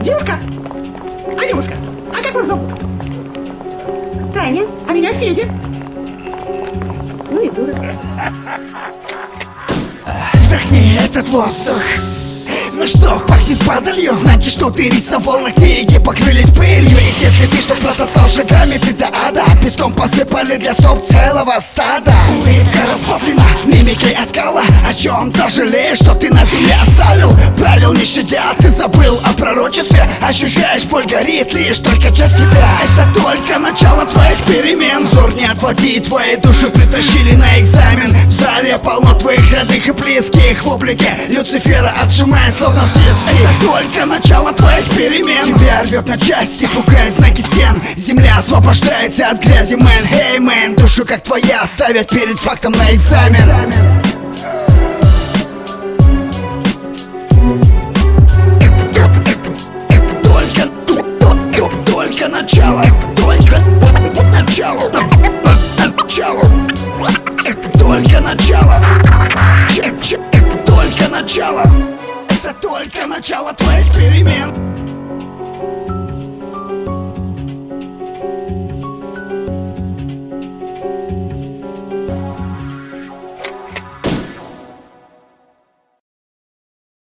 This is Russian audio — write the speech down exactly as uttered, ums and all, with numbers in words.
Девушка! А девушка, а как вас зовут? Таня. А меня Федя. Ну и дура. Вдохни этот воздух. Ну что, пахнет падалью? Знаки, что ты рисовал на книге, покрылись пылью. Ведь если ты что протоптал шагами, ты до ада. Песком посыпали для стоп целого стада. Улыбка расплавлена, мимикой оскала. О чем-то жалеешь, что ты на земле оставил. Правил не щадя, ты забыл о пророчестве. Ощущаешь, боль горит лишь только часть тебя. Это только начало твоих перемен. Взор не отводи, твои души притащили на экзамен. В зале полно твоих родных и близких. В облике Люцифера отжимая словно в тиски. Это только начало твоих перемен. Тебя рвет на части, пугает знаки стен. Земля освобождается от грязи, мэн. Эй, мэн, душу как твоя ставят перед фактом на экзамен. Только начало, только начало, начало, это только начало, это только начало, это только начало твоих перемен.